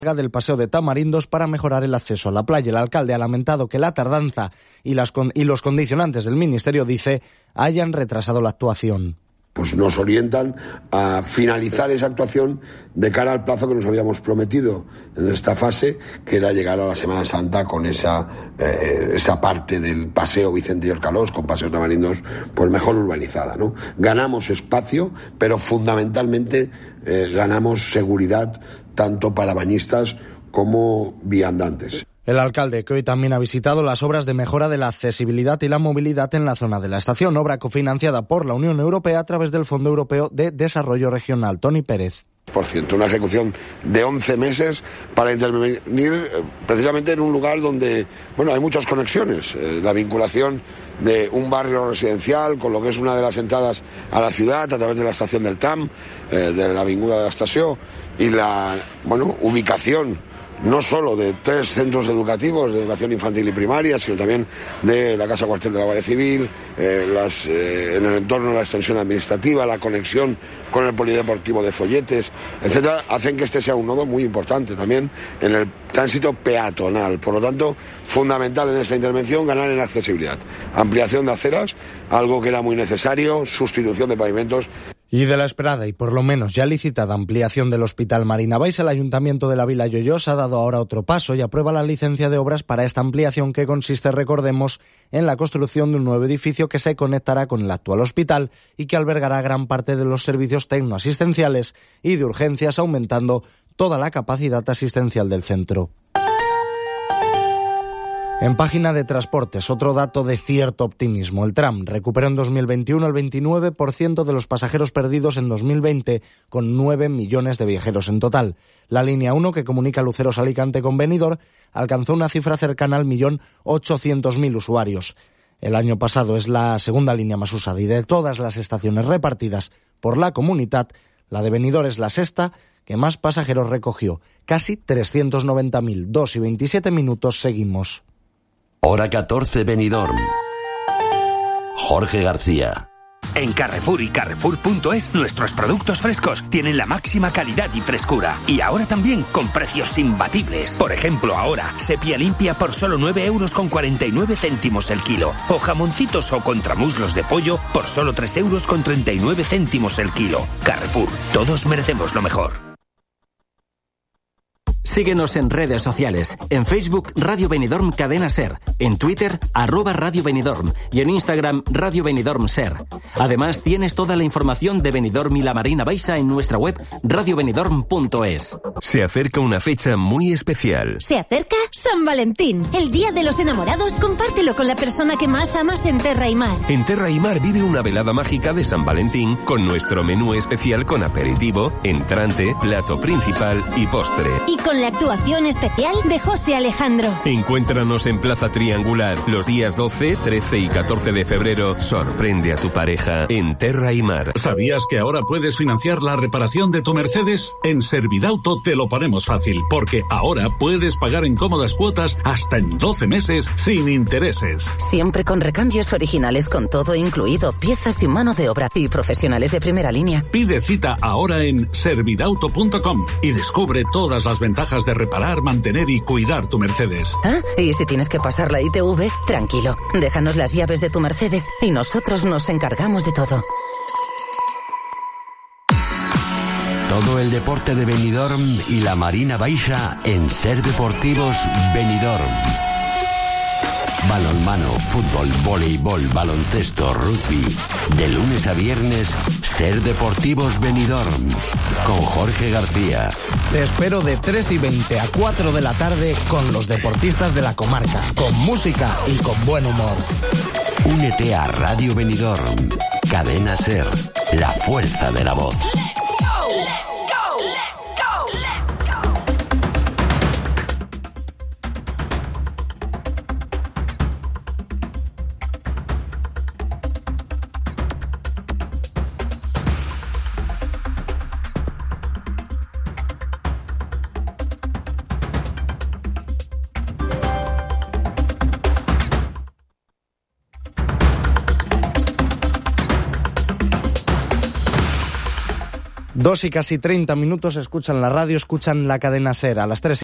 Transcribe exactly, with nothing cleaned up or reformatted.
del Paseo de Tamarindos para mejorar el acceso a la playa. El alcalde ha lamentado que la tardanza y, las con- y los condicionantes del Ministerio, dice, hayan retrasado la actuación. Pues nos orientan a finalizar esa actuación de cara al plazo que nos habíamos prometido en esta fase, que era llegar a la Semana Santa con esa eh, esa parte del Paseo Vicente y Orcalós, con Paseo Tamarindos, pues mejor urbanizada, ¿no? Ganamos espacio, pero fundamentalmente eh, ganamos seguridad tanto para bañistas como viandantes. El alcalde, que hoy también ha visitado las obras de mejora de la accesibilidad y la movilidad en la zona de la estación, obra cofinanciada por la Unión Europea a través del Fondo Europeo de Desarrollo Regional. Tony Pérez. Por ciento, una ejecución de once meses para intervenir eh, precisamente en un lugar donde, bueno, hay muchas conexiones. Eh, la vinculación de un barrio residencial con lo que es una de las entradas a la ciudad a través de la estación del tram, eh, de la Avinguda de la Estació, y la, bueno, ubicación no solo de tres centros educativos de educación infantil y primaria, sino también de la Casa Cuartel de la Guardia Civil, eh, las, eh, en el entorno de la extensión administrativa, la conexión con el polideportivo de Folletes, etcétera, hacen que este sea un nodo muy importante también en el tránsito peatonal. Por lo tanto, fundamental en esta intervención ganar en accesibilidad. Ampliación de aceras, algo que era muy necesario, sustitución de pavimentos. Y de la esperada y por lo menos ya licitada ampliación del Hospital Marina Baixa, el Ayuntamiento de la Vila Lloyós ha dado ahora otro paso y aprueba la licencia de obras para esta ampliación, que consiste, recordemos, en la construcción de un nuevo edificio que se conectará con el actual hospital y que albergará gran parte de los servicios tecnoasistenciales y de urgencias, aumentando toda la capacidad asistencial del centro. En página de transportes, otro dato de cierto optimismo. El tram recuperó en dos mil veintiuno el veintinueve por ciento de los pasajeros perdidos en dos mil veinte, con nueve millones de viajeros en total. La línea uno, que comunica Luceros-Alicante con Benidorm, alcanzó una cifra cercana al millón ochocientos mil usuarios. El año pasado es la segunda línea más usada y de todas las estaciones repartidas por la comunidad, la de Benidorm es la sexta que más pasajeros recogió, casi trescientos noventa mil. dos y veintisiete minutos, seguimos. Hora catorce, Benidorm. Jorge García. En Carrefour y Carrefour punto es, nuestros productos frescos tienen la máxima calidad y frescura. Y ahora también con precios imbatibles. Por ejemplo, ahora, sepia limpia por solo nueve euros con cuarenta y nueve céntimos el kilo. O jamoncitos o contramuslos de pollo por solo tres euros con treinta y nueve céntimos el kilo. Carrefour, todos merecemos lo mejor. Síguenos en redes sociales. En Facebook, Radio Benidorm Cadena Ser. En Twitter, arroba Radio Benidorm. Y en Instagram, Radio Benidorm Ser. Además, tienes toda la información de Benidorm y la Marina Baixa en nuestra web radio benidorm punto es. Se acerca una fecha muy especial. Se acerca San Valentín. El Día de los Enamorados, compártelo con la persona que más amas en Terra y Mar. En Terra y Mar vive una velada mágica de San Valentín con nuestro menú especial con aperitivo, entrante, plato principal y postre. Y con la actuación especial de José Alejandro. Encuéntranos en Plaza Triangular los días doce, trece y catorce de febrero. Sorprende a tu pareja en Terra y Mar. ¿Sabías que ahora puedes financiar la reparación de tu Mercedes? En Servidauto te lo ponemos fácil, porque ahora puedes pagar en cómodas cuotas hasta en doce meses sin intereses. Siempre con recambios originales, con todo incluido, piezas y mano de obra y profesionales de primera línea. Pide cita ahora en servidauto punto com y descubre todas las ventajas de reparar, mantener y cuidar tu Mercedes. ¿Ah? Y si tienes que pasar la I T V, tranquilo. Déjanos las llaves de tu Mercedes y nosotros nos encargamos de todo. Todo el deporte de Benidorm y la Marina Baixa en Ser Deportivos Benidorm. Balonmano, fútbol, voleibol, baloncesto, rugby. De lunes a viernes, Ser Deportivos Benidorm. Con Jorge García. Te espero de tres y veinte a cuatro de la tarde con los deportistas de la comarca, con música y con buen humor. Únete a Radio Benidorm. Cadena Ser. La fuerza de la voz. Dos y casi treinta minutos, escuchan la radio, escuchan la cadena SER. A las tres